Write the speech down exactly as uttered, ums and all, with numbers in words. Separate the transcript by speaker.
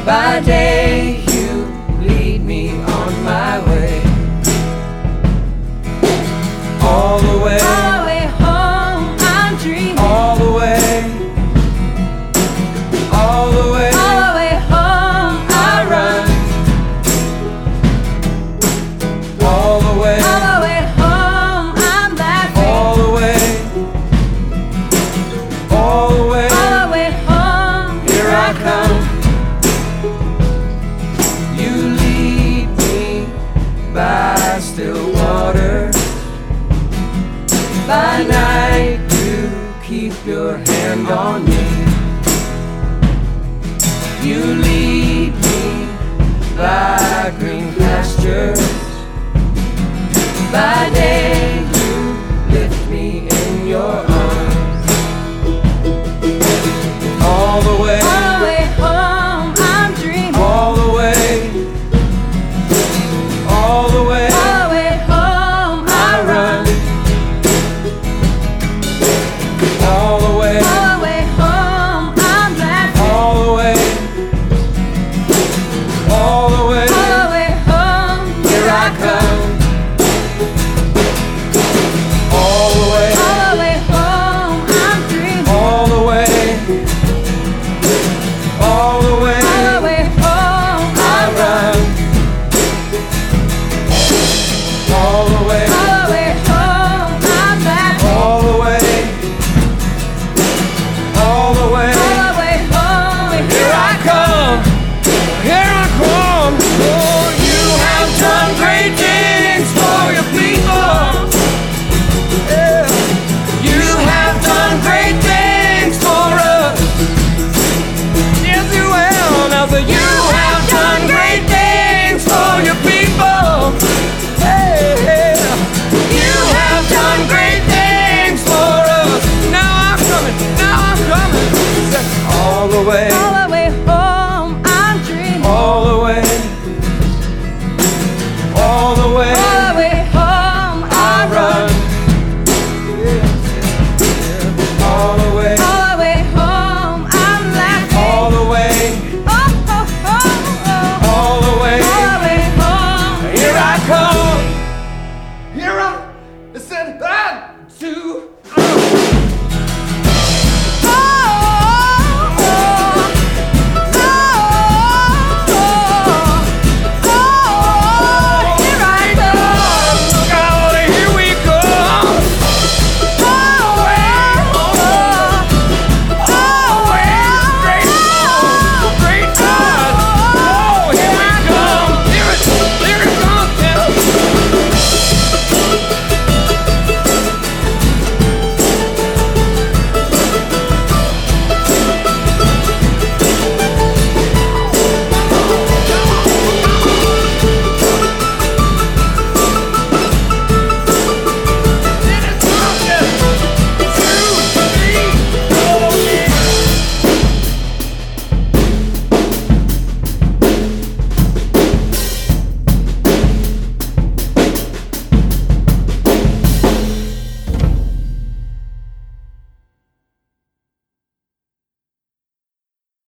Speaker 1: By day you lead me on my way, all the way,
Speaker 2: All the way home I'm dreaming.
Speaker 1: all the way, all the way,
Speaker 2: All the way home
Speaker 1: I
Speaker 2: I
Speaker 1: run,
Speaker 2: run.
Speaker 1: all the way,
Speaker 2: All the way home I'm laughing.
Speaker 1: all the way, all the way,
Speaker 2: All the way home
Speaker 1: here I come. You lead me by still water. By night you keep your hand on me. You lead